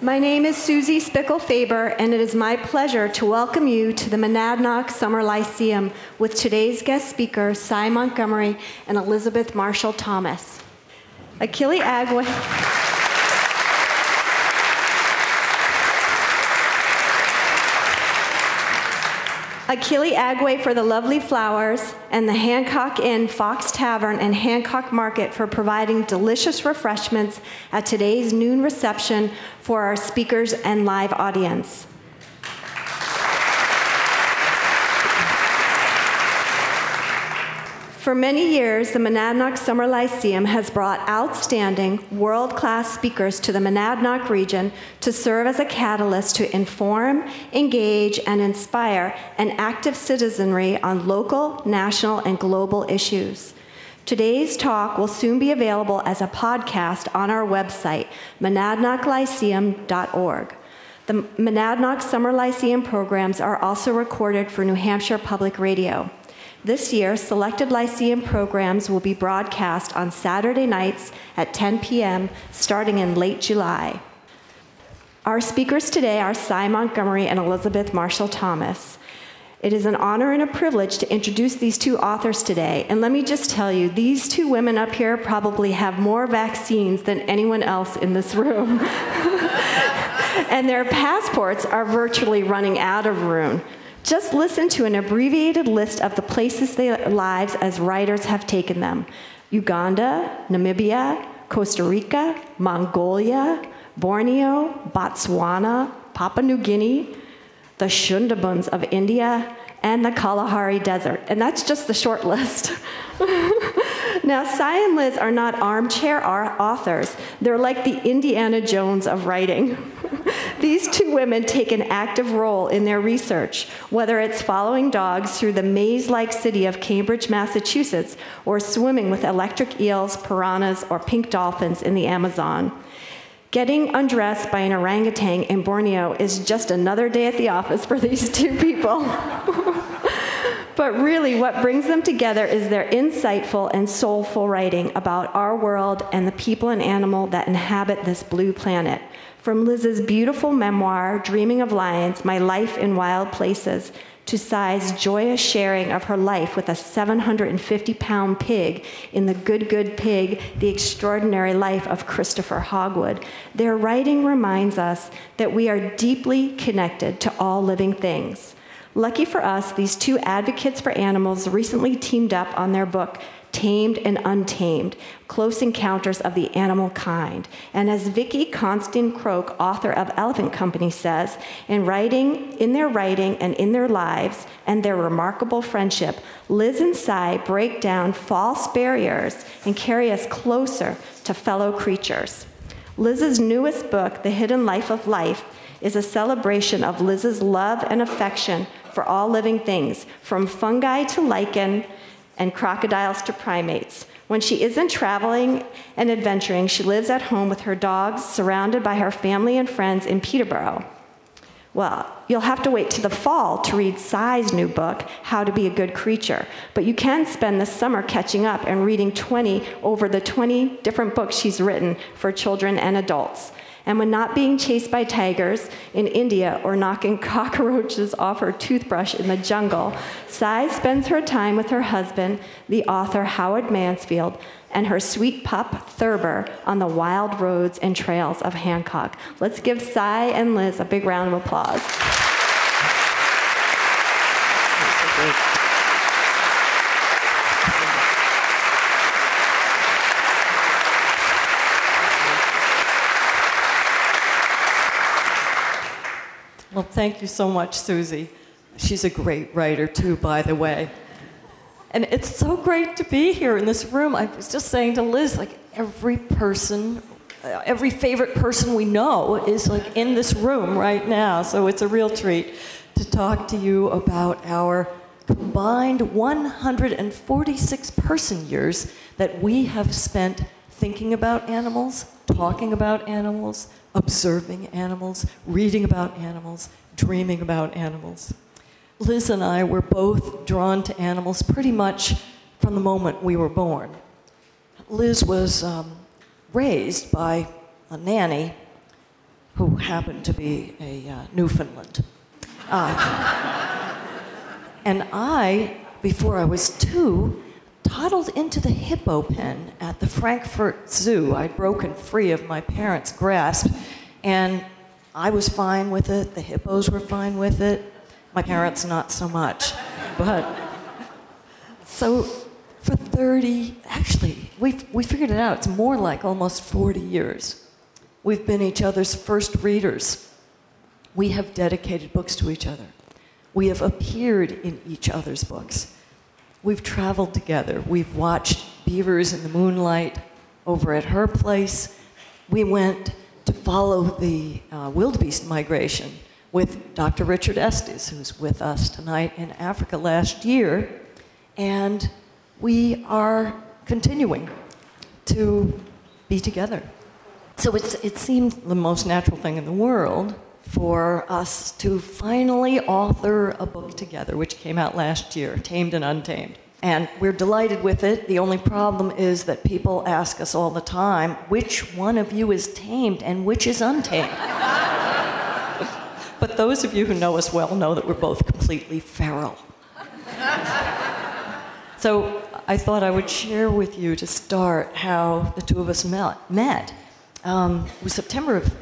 My name is Susie Spickle-Faber, and it is my pleasure to welcome you to the Monadnock Summer Lyceum with today's guest speakers, Cy Montgomery and Elizabeth Marshall Thomas. Achille Agway for the lovely flowers, and the Hancock Inn, Fox Tavern, and Hancock Market for providing delicious refreshments at today's noon reception for our speakers and live audience. For many years, the Monadnock Summer Lyceum has brought outstanding, world-class speakers to the Monadnock region to serve as a catalyst to inform, engage, and inspire an active citizenry on local, national, and global issues. Today's talk will soon be available as a podcast on our website, monadnocklyceum.org. The Monadnock Summer Lyceum programs are also recorded for New Hampshire Public Radio. This year, selected Lyceum programs will be broadcast on Saturday nights at 10 p.m. starting in late July. Our speakers today are Cy Montgomery and Elizabeth Marshall Thomas. It is an honor and a privilege to introduce these two authors today. And let me just tell you, these two women up here probably have more vaccines than anyone else in this room. And their passports are virtually running out of room. Just listen to an abbreviated list of the places their lives as writers have taken them: Uganda, Namibia, Costa Rica, Mongolia, Borneo, Botswana, Papua New Guinea, the Sundarbans of India, and the Kalahari Desert. And that's just the short list. Now, Cy and Liz are not armchair authors. They're like the Indiana Jones of writing. These two women take an active role in their research, whether it's following dogs through the maze-like city of Cambridge, Massachusetts, or swimming with electric eels, piranhas, or pink dolphins in the Amazon. Getting undressed by an orangutan in Borneo is just another day at the office for these two people. But really, what brings them together is their insightful and soulful writing about our world and the people and animal that inhabit this blue planet. From Liz's beautiful memoir, Dreaming of Lions, My Life in Wild Places, to Cy's joyous sharing of her life with a 750-pound pig in The Good, Good Pig, The Extraordinary Life of Christopher Hogwood, their writing reminds us that we are deeply connected to all living things. Lucky for us, these two advocates for animals recently teamed up on their book, Tamed and Untamed, Close Encounters of the Animal Kind. And as Vicki Constantine-Croke, author of Elephant Company, says, in their writing and in their lives and their remarkable friendship, Liz and Cy break down false barriers and carry us closer to fellow creatures. Liz's newest book, The Hidden Life of Life, is a celebration of Liz's love and affection for all living things, from fungi to lichen and crocodiles to primates. When she isn't traveling and adventuring, she lives at home with her dogs, surrounded by her family and friends in Peterborough. Well, you'll have to wait to the fall to read Cy's new book, How to Be a Good Creature, but you can spend the summer catching up and reading over the 20 different books she's written for children and adults. And when not being chased by tigers in India or knocking cockroaches off her toothbrush in the jungle, Cy spends her time with her husband, the author Howard Mansfield, and her sweet pup, Thurber, on the wild roads and trails of Hancock. Let's give Cy and Liz a big round of applause. Well, thank you so much, Susie. She's a great writer, too, by the way. And it's so great to be here in this room. I was just saying to Liz, like, every favorite person we know is, like, in this room right now. So it's a real treat to talk to you about our combined 146 person years that we have spent thinking about animals, talking about animals, observing animals, reading about animals, dreaming about animals. Liz and I were both drawn to animals pretty much from the moment we were born. Liz was raised by a nanny who happened to be a Newfoundland. And I, before I was 2, toddled into the hippo pen at the Frankfurt Zoo. I'd broken free of my parents' grasp, and I was fine with it. The hippos were fine with it. My parents, not so much. But so for 30, actually, we figured it out. It's more like almost 40 years. We've been each other's first readers. We have dedicated books to each other. We have appeared in each other's books. We've traveled together. We've watched beavers in the moonlight over at her place. We went to follow the wildebeest migration with Dr. Richard Estes, who's with us tonight in Africa last year. And we are continuing to be together. So it seemed the most natural thing in the world for us to finally author a book together, which came out last year, Tamed and Untamed. And we're delighted with it. The only problem is that people ask us all the time, which one of you is tamed and which is untamed? But those of you who know us well know that we're both completely feral. So I thought I would share with you to start how the two of us met. It was September of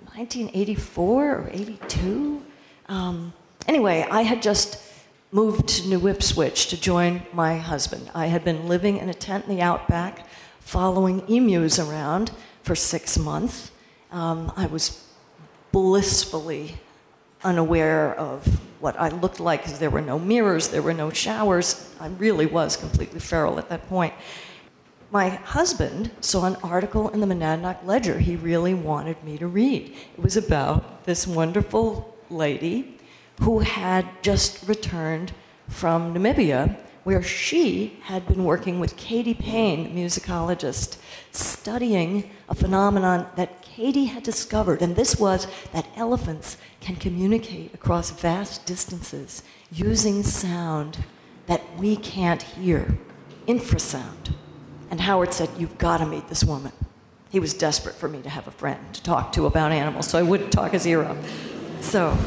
1984 or 82. Anyway, I had just moved to New Ipswich to join my husband. I had been living in a tent in the outback, following emus around for 6 months. I was blissfully unaware of what I looked like because there were no mirrors, there were no showers. I really was completely feral at that point. My husband saw an article in the Monadnock Ledger he really wanted me to read. It was about this wonderful lady who had just returned from Namibia, where she had been working with Katie Payne, the musicologist, studying a phenomenon that Katie had discovered, and this was that elephants can communicate across vast distances using sound that we can't hear, infrasound. And Howard said, "You've got to meet this woman." He was desperate for me to have a friend to talk to about animals, so I wouldn't talk his ear up. So,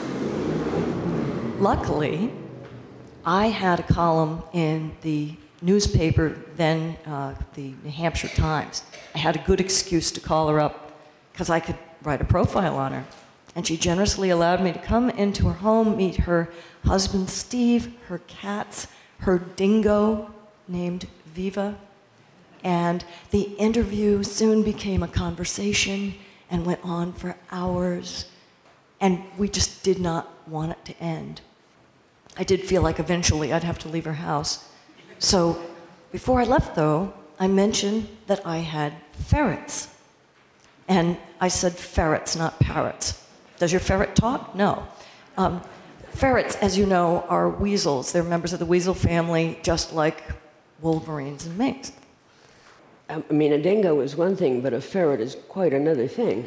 luckily, I had a column in the newspaper, then the New Hampshire Times. I had a good excuse to call her up because I could write a profile on her. And she generously allowed me to come into her home, meet her husband, Steve, her cats, her dingo named Viva. And the interview soon became a conversation and went on for hours. And we just did not want it to end. I did feel like eventually I'd have to leave her house. So before I left, though, I mentioned that I had ferrets. And I said ferrets, not parrots. Does your ferret talk? No. Ferrets, as you know, are weasels. They're members of the weasel family, just like wolverines and minks. I mean, a dingo is one thing, but a ferret is quite another thing.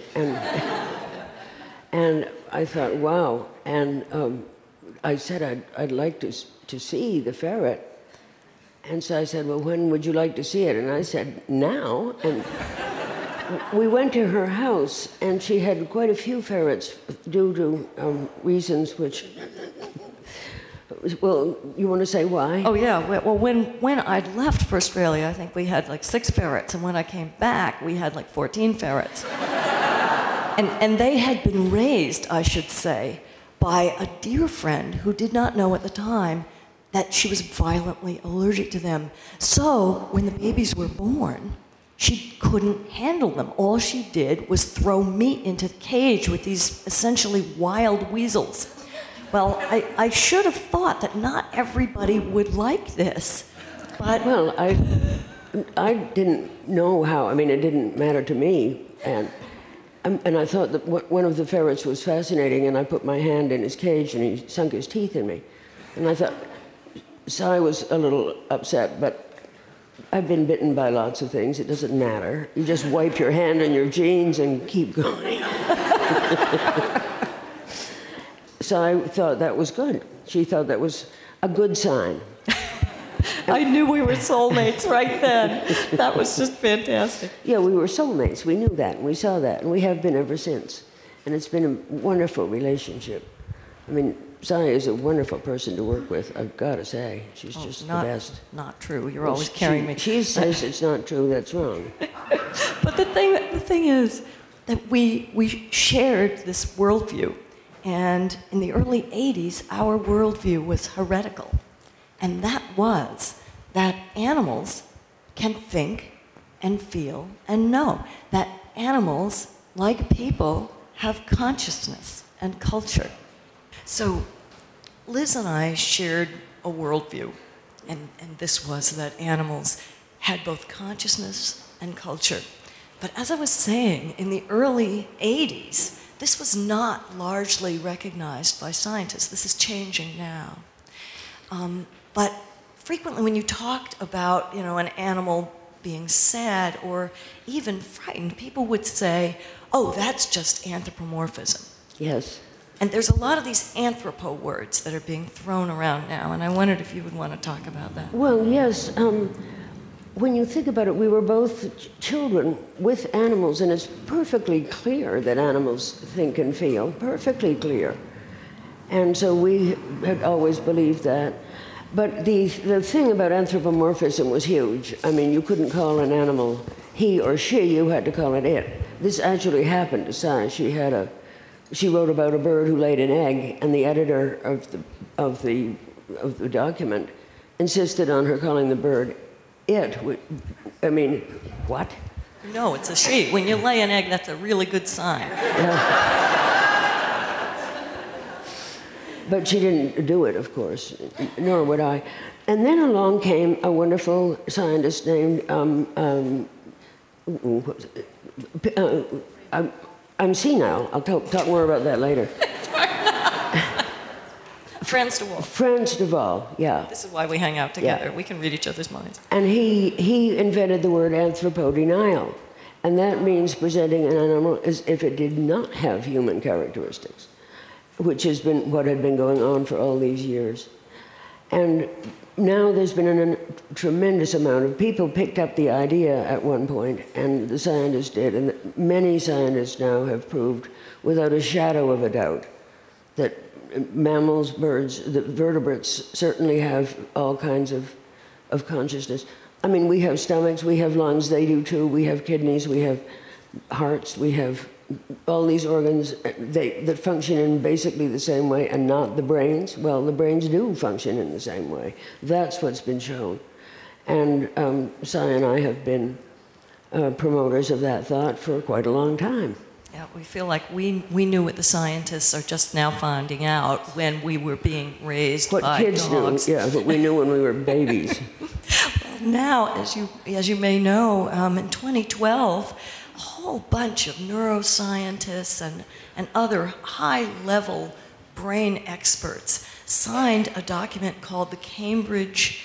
And I thought, wow. And I said I'd like to see the ferret. And so I said, well, when would you like to see it? And I said, now. And we went to her house, and she had quite a few ferrets due to reasons which... Well, you want to say why? Oh, yeah. Well, when I'd left for Australia, I think we had like 6 ferrets. And when I came back, we had like 14 ferrets. And they had been raised, I should say, by a dear friend who did not know at the time that she was violently allergic to them. So when the babies were born, she couldn't handle them. All she did was throw meat into the cage with these essentially wild weasels. Well, I should have thought that not everybody would like this, but... Well, I didn't know how. I mean, it didn't matter to me. And I thought that one of the ferrets was fascinating, and I put my hand in his cage, and he sunk his teeth in me. And I thought... So I was a little upset, but I've been bitten by lots of things. It doesn't matter. You just wipe your hand on your jeans and keep going. So I thought that was good. She thought that was a good sign. I knew we were soulmates right then. That was just fantastic. Yeah, we were soulmates. We knew that, and we saw that, and we have been ever since. And it's been a wonderful relationship. I mean, Cy is a wonderful person to work with, I've got to say. She's just the best. Not true. You're always carrying me. She says it's not true, that's wrong. But the thing is that we shared this worldview. And in the early 80s, our worldview was heretical. And that was that animals can think and feel and know. That animals, like people, have consciousness and culture. So Liz and I shared a worldview, and this was that animals had both consciousness and culture. But as I was saying, in the early 80s, this was not largely recognized by scientists. This is changing now. But frequently when you talked about, an animal being sad or even frightened, people would say, oh, that's just anthropomorphism. Yes. And there's a lot of these anthropo words that are being thrown around now, and I wondered if you would want to talk about that. Well, yes. When you think about it, we were both children with animals, and it's perfectly clear that animals think and feel, perfectly clear. And so we had always believed that. But the thing about anthropomorphism was huge. I mean, you couldn't call an animal he or she, you had to call it it. This actually happened to Cy. She wrote about a bird who laid an egg, and the editor of the document insisted on her calling the bird it. I mean, what? No, it's a she. When you lay an egg, that's a really good sign. But she didn't do it, of course, nor would I. And then along came a wonderful scientist named, I'm senile. I'll talk more about that later. Frans de Waal. Frans de Waal, yeah. This is why we hang out together. Yeah. We can read each other's minds. And he invented the word anthropodenial. And that means presenting an animal as if it did not have human characteristics, which has been what had been going on for all these years. And now there's been a tremendous amount of people picked up the idea at one point, and the scientists did, and many scientists now have proved without a shadow of a doubt that mammals, birds, the vertebrates certainly have all kinds of consciousness. I mean, we have stomachs, we have lungs, they do too, we have kidneys, we have hearts, we have all these organs that function in basically the same way, and not the brains. Well, the brains do function in the same way. That's what's been shown. And Cy and I have been promoters of that thought for quite a long time. Yeah, we feel like we knew what the scientists are just now finding out when we were being raised what by kids dogs. knew, yeah, but we knew when we were babies. Well, now, as you may know, in 2012, a whole bunch of neuroscientists and other high-level brain experts signed a document called the Cambridge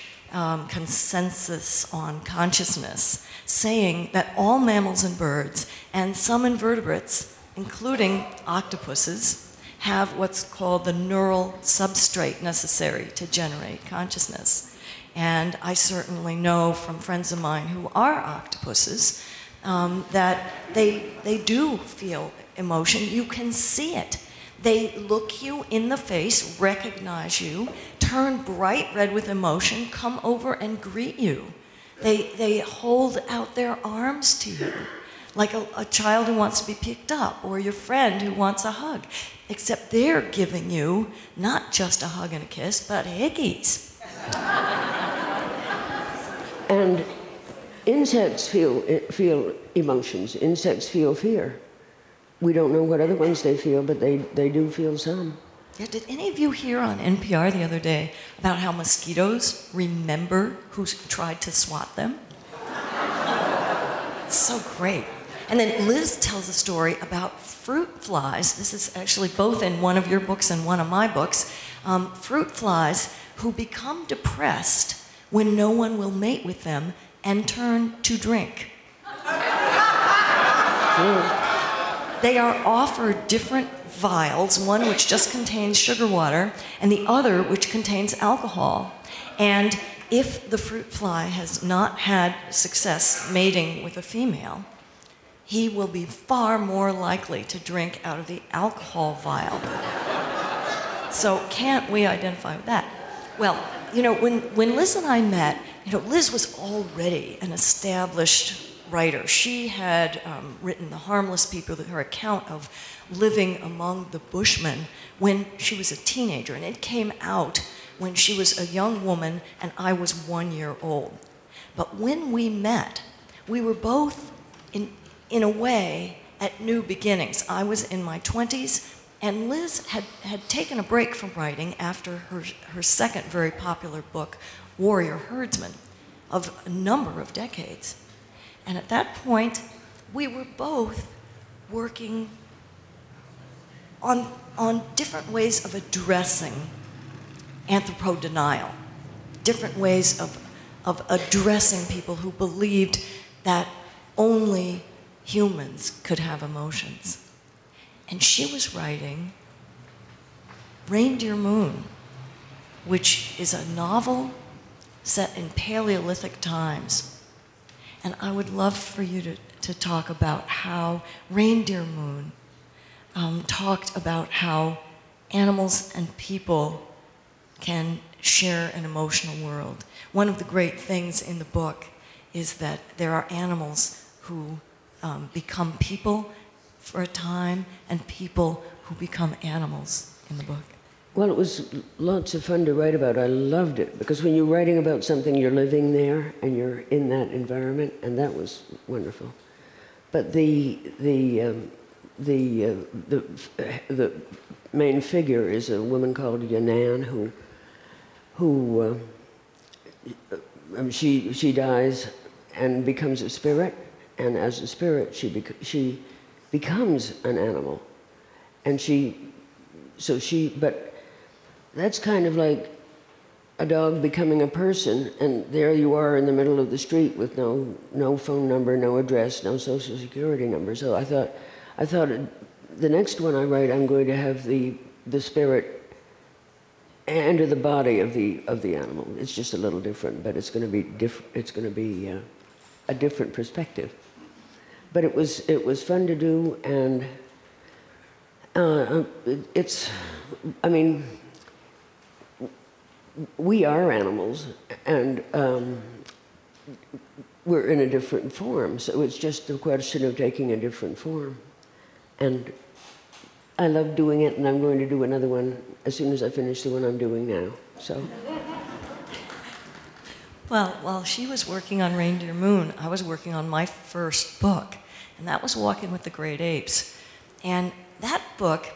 Consensus on Consciousness, saying that all mammals and birds and some invertebrates, including octopuses, have what's called the neural substrate necessary to generate consciousness. And I certainly know from friends of mine who are octopuses that they do feel emotion. You can see it. They look you in the face, recognize you, turn bright red with emotion, come over and greet you. They hold out their arms to you, like a child who wants to be picked up, or your friend who wants a hug, except they're giving you not just a hug and a kiss, but hickeys. And insects feel emotions. Insects feel fear. We don't know what other ones they feel, but they do feel some. Yeah, did any of you hear on NPR the other day about how mosquitoes remember who tried to swat them? It's so great. And then Liz tells a story about fruit flies. This is actually both in one of your books and one of my books. Fruit flies who become depressed when no one will mate with them and turn to drink. They are offered different vials, one which just contains sugar water, and the other which contains alcohol. And if the fruit fly has not had success mating with a female, he will be far more likely to drink out of the alcohol vial. So can't we identify with that? Well, you know, when Liz and I met, you know, Liz was already an established writer. She had written The Harmless People, her account of living among the Bushmen when she was a teenager, and it came out when she was a young woman and I was 1 year old. But when we met, we were both, in a way, at new beginnings. I was in my 20s, and Liz had taken a break from writing after her second very popular book, Warrior Herdsman, of a number of decades. And at that point, we were both working on different ways of addressing anthropodenial, different ways of addressing people who believed that only humans could have emotions. And she was writing Reindeer Moon, which is a novel set in Paleolithic times. And I would love for you to talk about how Reindeer Moon talked about how animals and people can share an emotional world. One of the great things in the book is that there are animals who become people for a time and people who become animals in the book. Well, it was lots of fun to write about. I loved it because when you're writing about something, you're living there and you're in that environment, and that was wonderful. But the main figure is a woman called Yannan who she dies and becomes a spirit, and as a spirit she becomes an animal, and but that's kind of like a dog becoming a person, and there you are in the middle of the street with no phone number, no address, no social security number. So I thought the next one I write, I'm going to have the spirit enter the body of the animal. It's just a little different, but it's going to be it's going to be a different perspective. But it was fun to do, and I mean, we are animals, and we're in a different form, so it's just a question of taking a different form. And I love doing it, and I'm going to do another one as soon as I finish the one I'm doing now. So. Well, while she was working on Reindeer Moon, I was working on my first book, and that was Walking with the Great Apes. And that book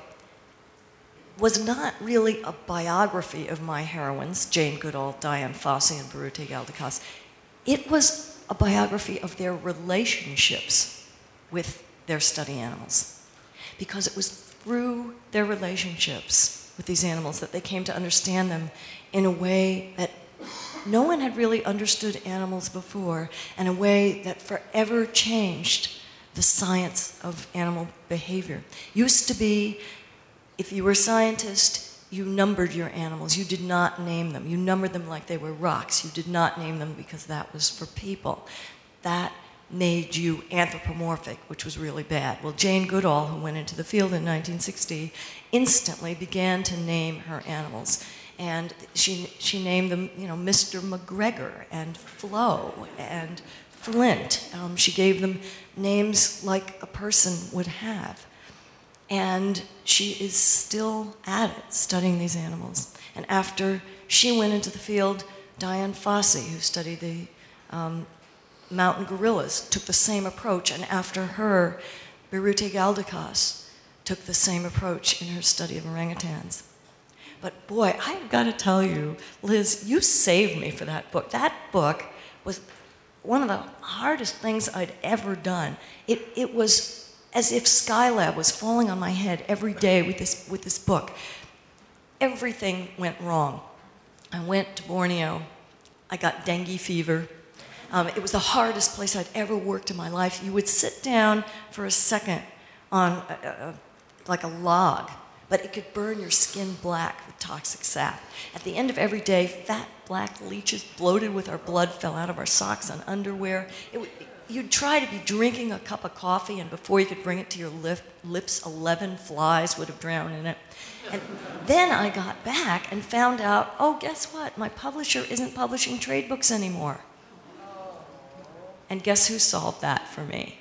was not really a biography of my heroines, Jane Goodall, Dian Fossey, and Birute Galdikas. It was a biography of their relationships with their study animals, because it was through their relationships with these animals that they came to understand them in a way that no one had really understood animals before, and a way that forever changed the science of animal behavior. Used to be, if you were a scientist, you numbered your animals. You did not name them. You numbered them like they were rocks. You did not name them because that was for people. That made you anthropomorphic, which was really bad. Well, Jane Goodall, who went into the field in 1960, instantly began to name her animals. And she named them, you know, Mr. McGregor and Flo and Flint. She gave them names like a person would have. And she is still at it, studying these animals. And after she went into the field, Dian Fossey, who studied the mountain gorillas, took the same approach. And after her, Birute Galdikas took the same approach in her study of orangutans. But boy, I've got to tell you, Liz, you saved me for that book. That book was one of the hardest things I'd ever done. It was as if Skylab was falling on my head every day with this book. Everything went wrong. I went to Borneo. I got dengue fever. It was the hardest place I'd ever worked in my life. You would sit down for a second on like a log, but it could burn your skin black with toxic sap. At the end of every day, fat black leeches bloated with our blood fell out of our socks and underwear. you'd try to be drinking a cup of coffee, and before you could bring it to your lips, 11 flies would have drowned in it. And then I got back and found out, oh, guess what? My publisher isn't publishing trade books anymore. And guess who solved that for me?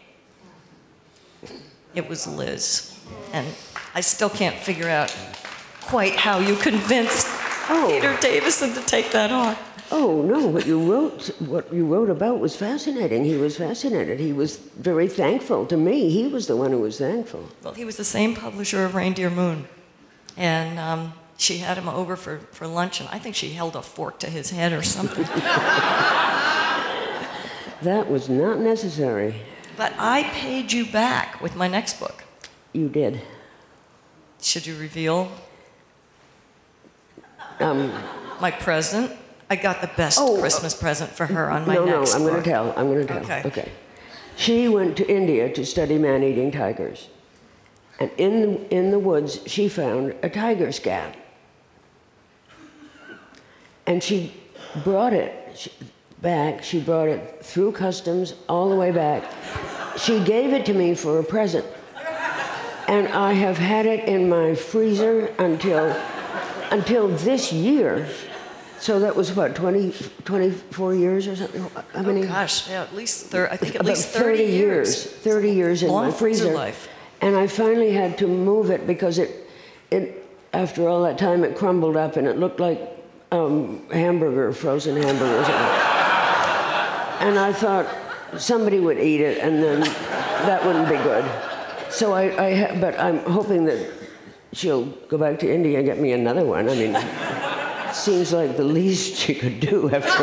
It was Liz. And I still can't figure out quite how you convinced Peter Davison to take that on. Oh no! What you wrote about was fascinating. He was fascinated. He was very thankful to me. He was the one who was thankful. Well, he was the same publisher of Reindeer Moon, and she had him over for lunch, and I think she held a fork to his head or something. That was not necessary. But I paid you back with my next book. You did. Should you reveal my present? I got the best Christmas present for her on my next book. No, I'm going to tell. Okay. She went to India to study man-eating tigers. And in the woods, she found a tiger scat. And she brought it back. She brought it through customs all the way back. She gave it to me for a present. And I have had it in my freezer until this year. So that was what, 24 years or something? How many? Oh gosh, yeah, at least 30 years. 30 years in my freezer. Life. And I finally had to move it because it after all that time it crumbled up and it looked like frozen hamburgers. And I thought somebody would eat it and then that wouldn't be good. So but I'm hoping that she'll go back to India and get me another one. I mean, seems like the least she could do after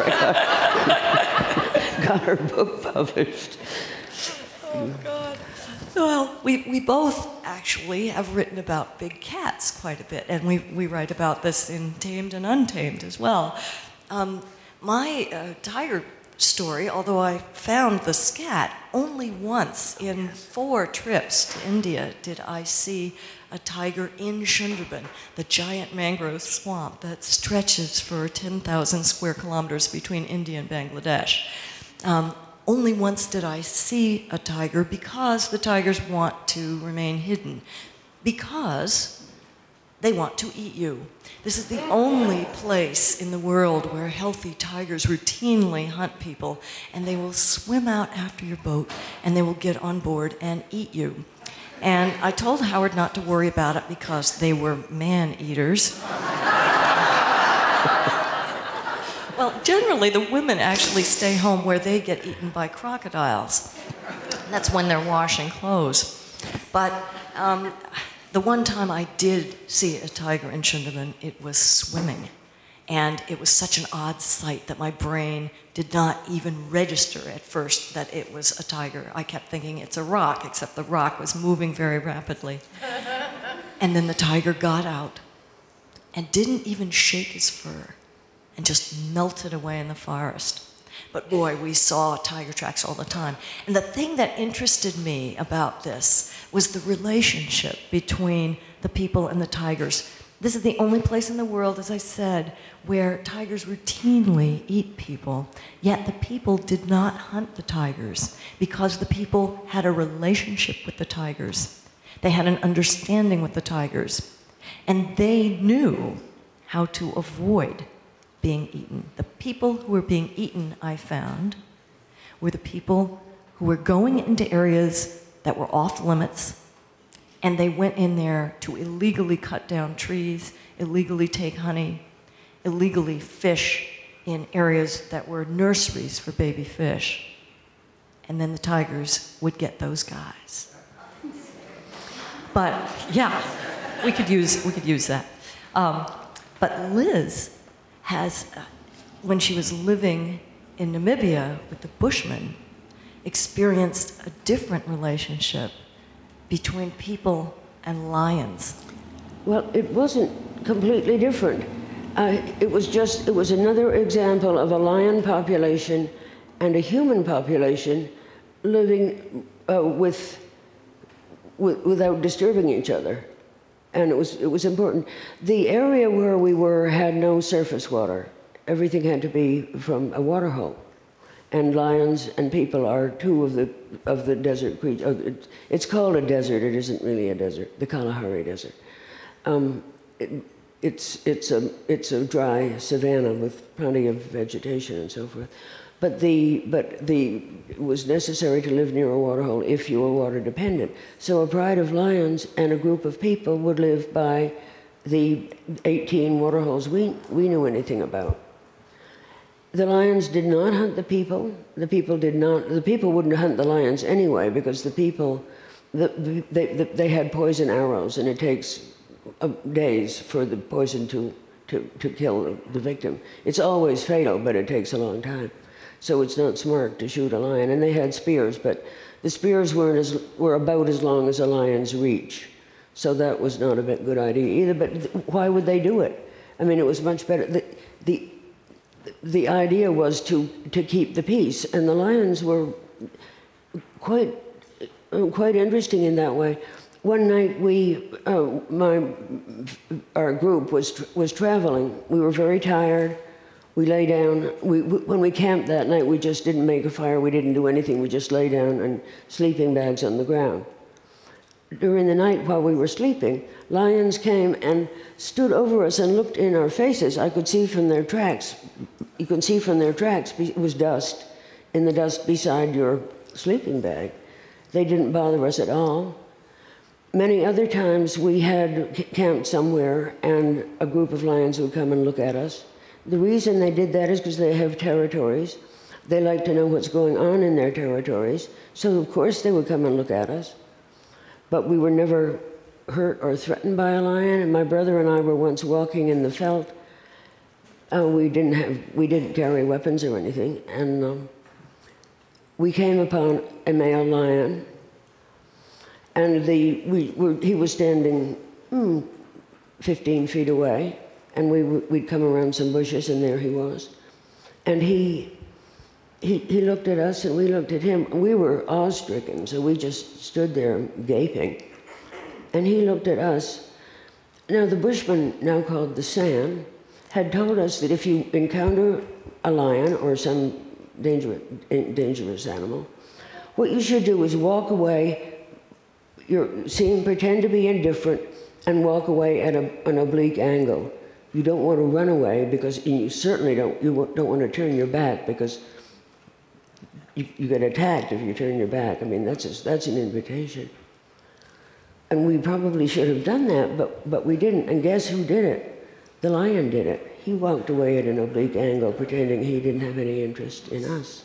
I got her book published. Oh, God. Well, we both actually have written about big cats quite a bit, and we write about this in Tamed and Untamed as well. My tiger story, although I found the scat, only once in 4 trips to India did I see a tiger in Sundarban, the giant mangrove swamp that stretches for 10,000 square kilometers between India and Bangladesh. Only once did I see a tiger because the tigers want to remain hidden, because they want to eat you. This is the only place in the world where healthy tigers routinely hunt people, and they will swim out after your boat, and they will get on board and eat you. And I told Howard not to worry about it because they were man-eaters. Well, generally, the women actually stay home where they get eaten by crocodiles. That's when they're washing clothes. But the one time I did see a tiger in Sundarban, it was swimming. And it was such an odd sight that my brain did not even register at first that it was a tiger. I kept thinking it's a rock, except the rock was moving very rapidly. And then the tiger got out and didn't even shake his fur and just melted away in the forest. But boy, we saw tiger tracks all the time. And the thing that interested me about this was the relationship between the people and the tigers. This is the only place in the world, as I said, where tigers routinely eat people, yet the people did not hunt the tigers because the people had a relationship with the tigers. They had an understanding with the tigers, and they knew how to avoid being eaten. The people who were being eaten, I found, were the people who were going into areas that were off limits, and they went in there to illegally cut down trees, illegally take honey, illegally fish in areas that were nurseries for baby fish. And then the tigers would get those guys. But yeah, we could use that. But Liz has, when she was living in Namibia with the Bushmen, experienced a different relationship between people and lions. Well, it wasn't completely different. It was another example of a lion population and a human population living without disturbing each other. And it was important. The area where we were had no surface water. Everything had to be from a water hole. And lions and people are two of the desert creatures. It's called a desert. It isn't really a desert. The Kalahari Desert. It's a dry savanna with plenty of vegetation and so forth. But it was necessary to live near a waterhole if you were water dependent. So a pride of lions and a group of people would live by the 18 waterholes we knew anything about. The lions did not hunt the people. The people wouldn't hunt the lions anyway, because the people, they had poison arrows, and it takes days for the poison to kill the victim. It's always fatal, but it takes a long time. So it's not smart to shoot a lion. And they had spears, but the spears were about as long as a lion's reach. So that was not a good idea either. But why would they do it? I mean, it was much better. The idea was to keep the peace, and the lions were quite interesting in that way. One night our group was traveling. We were very tired. We lay down. When we camped that night, we just didn't make a fire. We didn't do anything. We just lay down in sleeping bags on the ground. During the night while we were sleeping, lions came and stood over us and looked in our faces. I could see from their tracks. You can see from their tracks, it was dust, in the dust beside your sleeping bag. They didn't bother us at all. Many other times we had camped somewhere and a group of lions would come and look at us. The reason they did that is because they have territories. They like to know what's going on in their territories. So of course they would come and look at us. But we were never hurt or threatened by a lion. And my brother and I were once walking in the veldt. We didn't carry weapons or anything. And we came upon a male lion. And he was standing 15 feet away. And we'd come around some bushes, and there he was. And he looked at us, and we looked at him. We were awe-stricken, so we just stood there gaping. And he looked at us. Now, the Bushmen, now called the San, had told us that if you encounter a lion or some dangerous animal, what you should do is walk away. Pretend to be indifferent, and walk away at an oblique angle. You don't want to run away, because you certainly don't want to turn your back, because you get attacked if you turn your back. I mean, that's an invitation. And we probably should have done that, but we didn't. And guess who did it? The lion did it. He walked away at an oblique angle, pretending he didn't have any interest in us.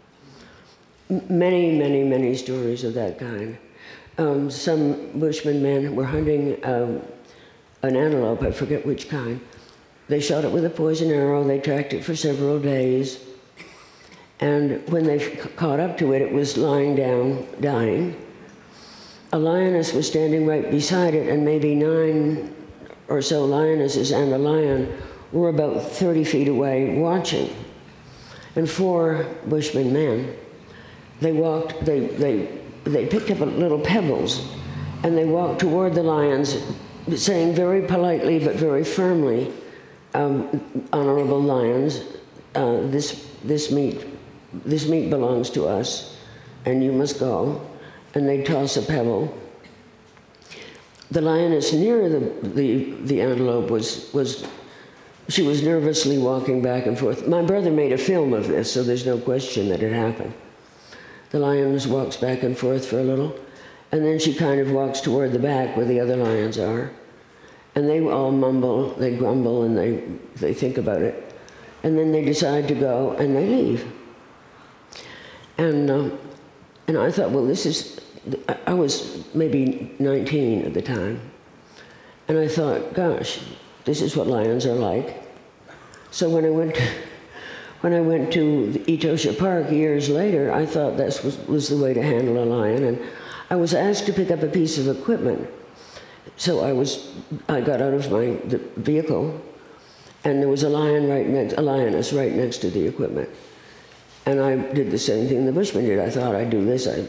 Many, many, many stories of that kind. Some Bushmen men were hunting an antelope, I forget which kind. They shot it with a poison arrow. They tracked it for several days. And when they caught up to it, it was lying down, dying. A lioness was standing right beside it, and maybe 9 or so lionesses and a lion were about 30 feet away watching. And 4 Bushmen men, they picked up little pebbles, and they walked toward the lions, saying very politely but very firmly, honorable lions, this meat belongs to us, and you must go. And they toss a pebble. The lioness near the antelope was nervously walking back and forth. My brother made a film of this, so there's no question that it happened. The lioness walks back and forth for a little, and then she kind of walks toward the back where the other lions are. And they all mumble, they grumble, and they think about it. And then they decide to go, and they leave. And I thought, well, I was maybe 19 at the time. And I thought, gosh, this is what lions are like. So when I went to Etosha Park years later, I thought this was the way to handle a lion. And I was asked to pick up a piece of equipment. So I got out of the vehicle, and there was a lioness right next to the equipment. And I did the same thing the Bushmen did. I thought I'd do this. I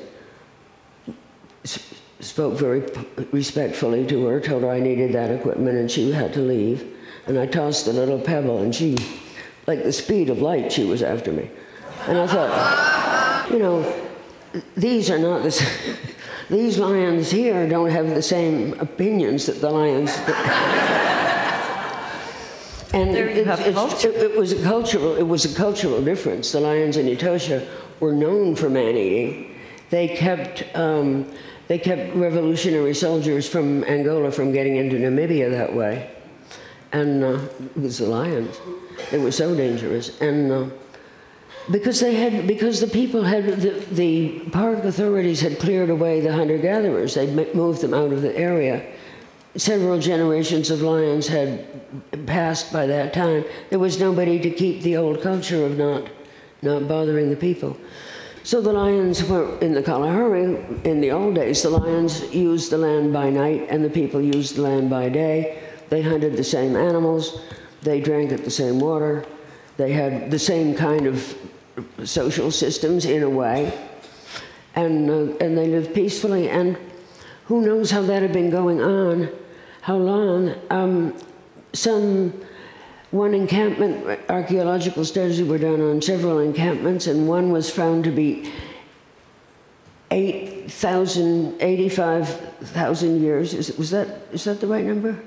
spoke very respectfully to her, told her I needed that equipment, and she had to leave. And I tossed a little pebble, and she, like the speed of light, she was after me. And I thought, you know, these are not the same. These lions here don't have the same opinions that the lions. And it was a cultural difference. The lions in Etosha were known for man-eating. They kept revolutionary soldiers from Angola from getting into Namibia that way. And it was the lions. They were so dangerous. And because the people had, the park authorities had cleared away the hunter-gatherers. They'd moved them out of the area. Several generations of lions had passed by that time. There was nobody to keep the old culture of not bothering the people. So the lions were, in the Kalahari, in the old days, the lions used the land by night and the people used the land by day. They hunted the same animals. They drank at the same water. They had the same kind of social systems in a way. And they lived peacefully. And who knows how that had been going on, how long. One encampment, archaeological studies were done on several encampments, and one was found to be 85,000 years. Is that the right number?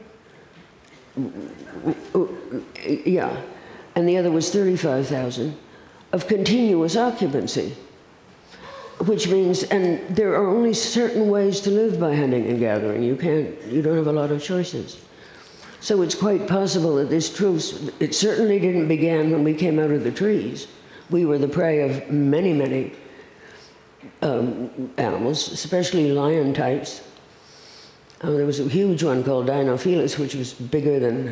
Yeah. And the other was 35,000 of continuous occupancy, which means, and there are only certain ways to live by hunting and gathering. You don't have a lot of choices. So it's quite possible that this truce, it certainly didn't begin when we came out of the trees. We were the prey of many, many animals, especially lion types. There was a huge one called Dinofelis, which was bigger than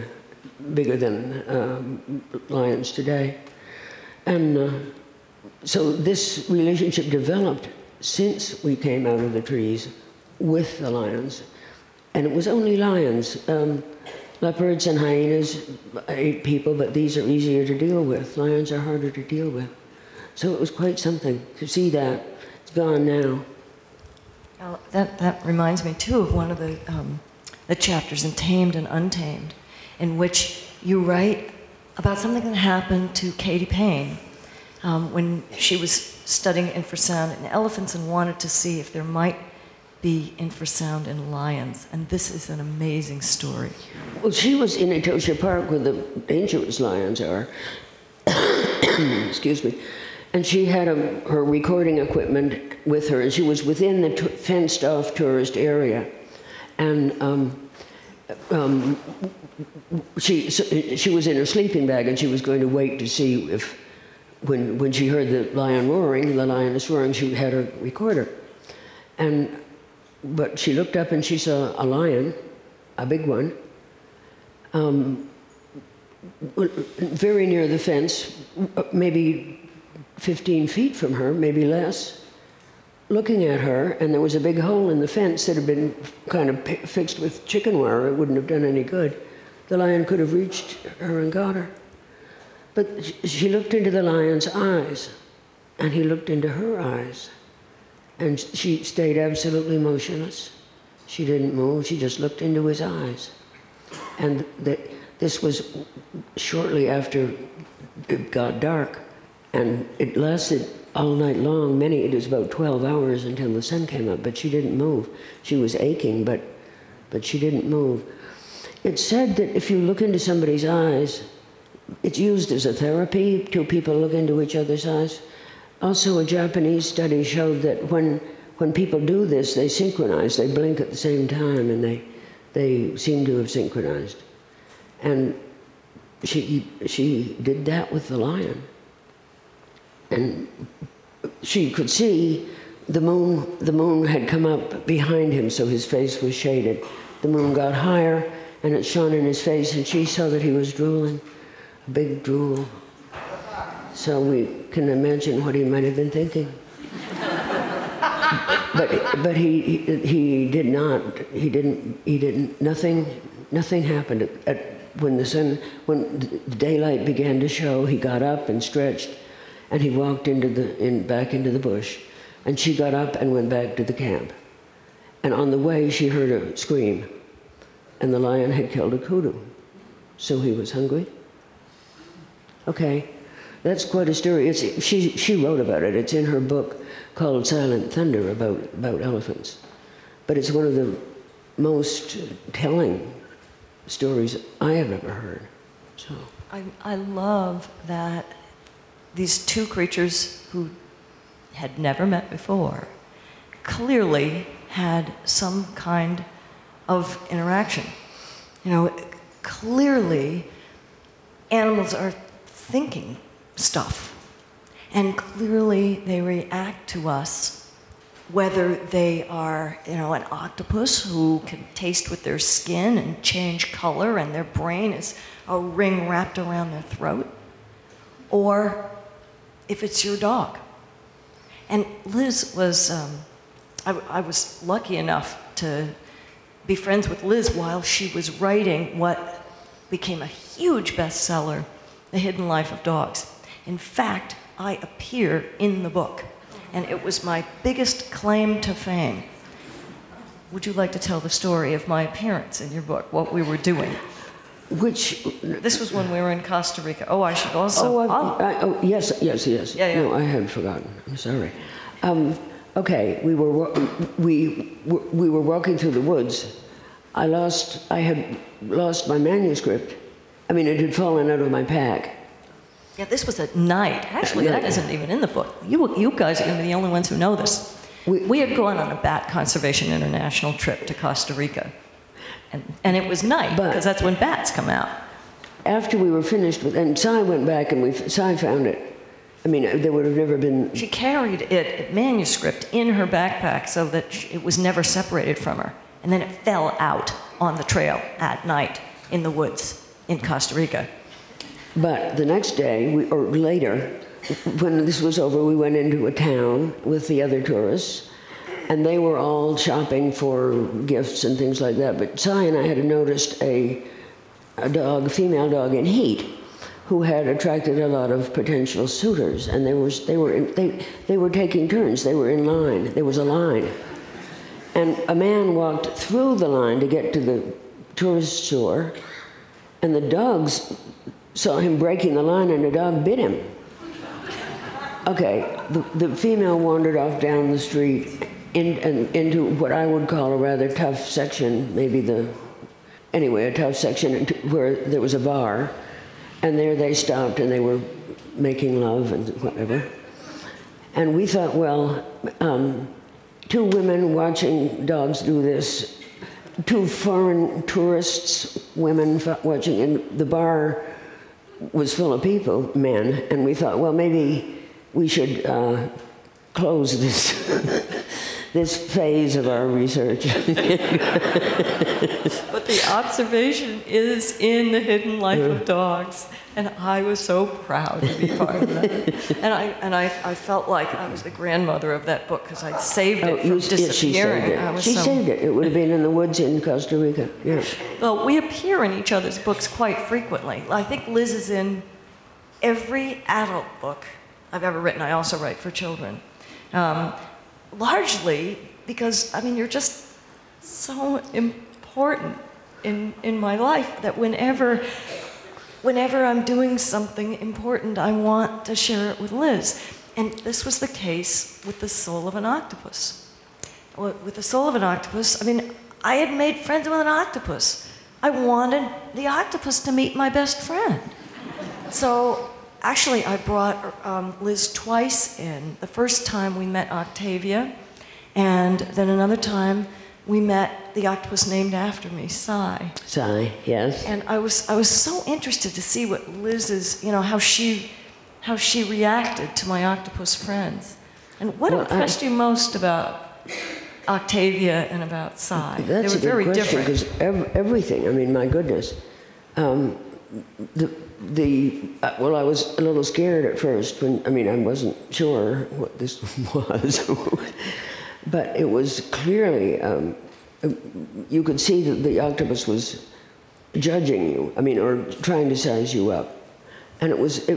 lions today. And so this relationship developed since we came out of the trees with the lions. And it was only lions. Leopards and hyenas ate people, but these are easier to deal with. Lions are harder to deal with. So it was quite something to see that. It's gone now. Well, that reminds me, too, of one of the chapters in Tamed and Untamed, in which you write about something that happened to Katie Payne when she was studying infrasound in elephants and wanted to see if there might be infrasound in lions. And this is an amazing story. Well, she was in Etosha Park where the dangerous lions are. Excuse me. And she had her recording equipment with her, and she was within the fenced-off tourist area. And she was in her sleeping bag, and she was going to wait to see if, when she heard the lioness roaring, she had her recorder. But she looked up and she saw a lion, a big one, very near the fence, maybe 15 feet from her, maybe less, looking at her, and there was a big hole in the fence that had been kind of fixed with chicken wire. It wouldn't have done any good. The lion could have reached her and got her. But she looked into the lion's eyes, and he looked into her eyes. And she stayed absolutely motionless. She didn't move, she just looked into his eyes. And this was shortly after it got dark. And it lasted all night long. It was about 12 hours until the sun came up, but she didn't move. She was aching, but she didn't move. It's said that if you look into somebody's eyes, it's used as a therapy to people look into each other's eyes. Also, a Japanese study showed that when people do this, they synchronize. They blink at the same time, and they seem to have synchronized. And she did that with the lion. And she could see the moon had come up behind him, so his face was shaded. The moon got higher, and it shone in his face, and she saw that he was drooling, a big drool. So we can imagine what he might have been thinking. But he did not. He didn't. Nothing happened. When the daylight began to show, he got up and stretched, and he walked back into the bush. And she got up and went back to the camp. And on the way, she heard a scream, and the lion had killed a kudu. So he was hungry. Okay. That's quite a story. She wrote about it. It's in her book called Silent Thunder about elephants. But it's one of the most telling stories I have ever heard. So I love that these two creatures who had never met before clearly had some kind of interaction. You know, clearly animals are thinking stuff, and clearly they react to us, whether they are, you know, an octopus who can taste with their skin and change color and their brain is a ring wrapped around their throat, or if it's your dog. And Liz was, I was lucky enough to be friends with Liz while she was writing what became a huge bestseller, The Hidden Life of Dogs. In fact, I appear in the book, and it was my biggest claim to fame. Would you like to tell the story of my appearance in your book, what we were doing? This was when we were in Costa Rica. Oh, I should also... Yes. Yeah. No, I had forgotten. I'm sorry. Okay, we were walking through the woods. I had lost my manuscript. I mean, it had fallen out of my pack. Yeah, this was at night. Actually, that isn't even in the book. You guys are going to be the only ones who know this. We had gone on a Bat Conservation International trip to Costa Rica. And it was night, because that's when bats come out. After we were finished with, and Cy went back and Cy found it. I mean, there would have never been... She carried it, manuscript, in her backpack so that it was never separated from her. And then it fell out on the trail at night in the woods in Costa Rica. But the next day, or later, when this was over, we went into a town with the other tourists, and they were all shopping for gifts and things like that. But Cy and I had noticed a female dog in heat, who had attracted a lot of potential suitors, and they were taking turns. They were in line. There was a line, and a man walked through the line to get to the tourist store, and the dogs saw him breaking the line, and the dog bit him. Okay, the female wandered off down the street into what I would call a rather tough section, a tough section where there was a bar, and there they stopped and they were making love and whatever. And we thought, well, two women watching dogs do this, two foreign tourists, women watching, and the bar was full of people, men, and we thought, well, maybe we should close this phase of our research. But the observation is in The Hidden Life of Dogs, and I was so proud to be part of that. And I felt like I was the grandmother of that book because I'd saved it from disappearing. She saved it. It would have been in the woods in Costa Rica. Yeah. Well, we appear in each other's books quite frequently. I think Liz is in every adult book I've ever written. I also write for children. Largely because, I mean, you're just so important in my life that whenever I'm doing something important, I want to share it with Liz. And this was the case with The Soul of an Octopus. With The Soul of an Octopus, I mean, I had made friends with an octopus. I wanted the octopus to meet my best friend. So actually, I brought Liz twice in. The first time we met Octavia, and then another time we met the octopus named after me, Cy. Cy, yes. And I was so interested to see what Liz's, how she reacted to my octopus friends. And what impressed you most about Octavia and about Cy? That's they were a good very question, different. Because everything, I mean, my goodness. Well, I was a little scared at first I wasn't sure what this was. But it was clearly, you could see that the octopus was judging you, or trying to size you up. And it was,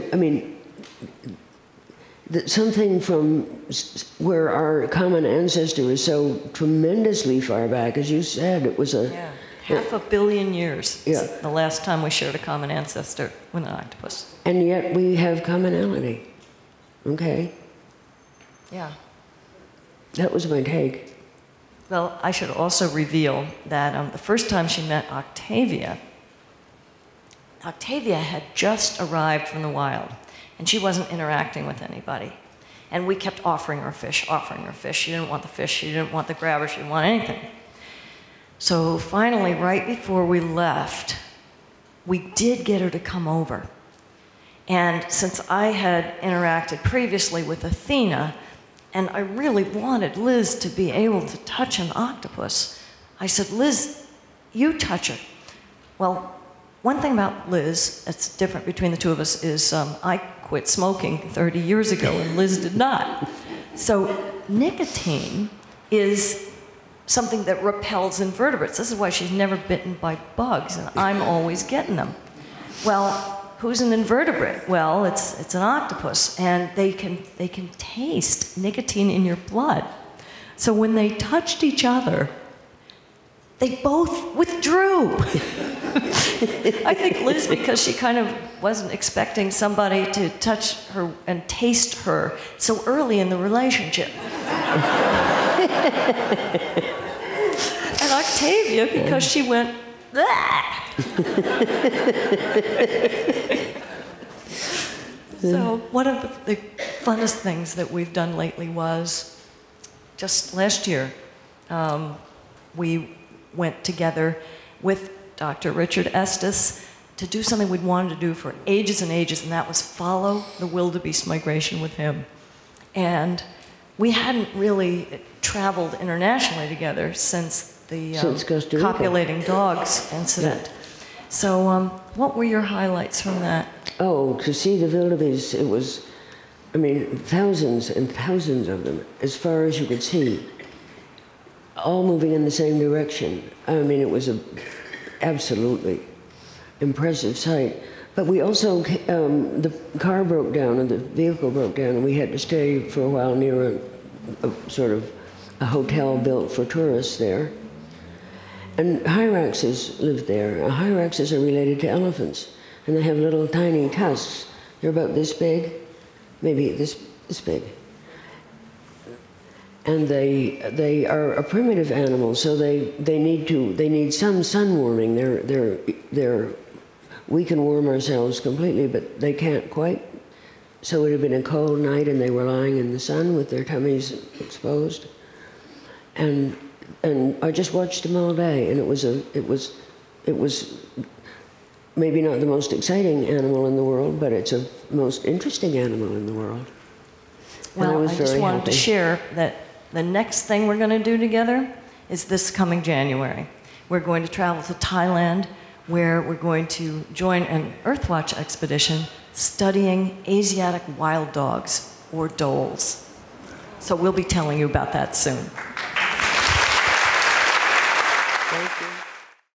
something from where our common ancestor is so tremendously far back, as you said, it was 500 million years. Yeah. The last time we shared a common ancestor with an octopus. And yet we have commonality. Okay? Yeah. That was my take. Well, I should also reveal that the first time she met Octavia, Octavia had just arrived from the wild, and she wasn't interacting with anybody. And we kept offering her fish, offering her fish. She didn't want the fish, she didn't want the grabber, she didn't want anything. So finally, right before we left, we did get her to come over. And since I had interacted previously with Athena, and I really wanted Liz to be able to touch an octopus, I said, Liz, you touch it. Well, one thing about Liz that's different between the two of us is I quit smoking 30 years ago and Liz did not. So nicotine is something that repels invertebrates. This is why she's never bitten by bugs, and I'm always getting them. Well, who's an invertebrate? Well, it's an octopus, and they can taste nicotine in your blood. So when they touched each other, they both withdrew. I think Liz, because she kind of wasn't expecting somebody to touch her and taste her so early in the relationship. And Octavia, because she went, So one of the funnest things that we've done lately was, just last year, we went together with Dr. Richard Estes to do something we'd wanted to do for ages and ages, and that was follow the wildebeest migration with him. And we hadn't really traveled internationally together since the copulating dogs incident. Yeah. So what were your highlights from that? Oh, to see the wildebeest, it was, I mean, thousands and thousands of them, as far as you could see, all moving in the same direction. I mean, it was a absolutely impressive sight. But we also, the car broke down, and the vehicle broke down, and we had to stay for a while near a sort of a hotel built for tourists there. And hyraxes lived there. Hyraxes are related to elephants, and they have little tiny tusks. They're about this big, maybe this big. And they are a primitive animal, so they need some sun warming. We can warm ourselves completely, but they can't quite. So it had been a cold night, and they were lying in the sun with their tummies exposed. And I just watched them all day, and it was maybe not the most exciting animal in the world, but it's a most interesting animal in the world. Well, I just wanted to share that the next thing we're going to do together is this coming January. We're going to travel to Thailand, where we're going to join an Earthwatch expedition studying Asiatic wild dogs, or dholes. So we'll be telling you about that soon.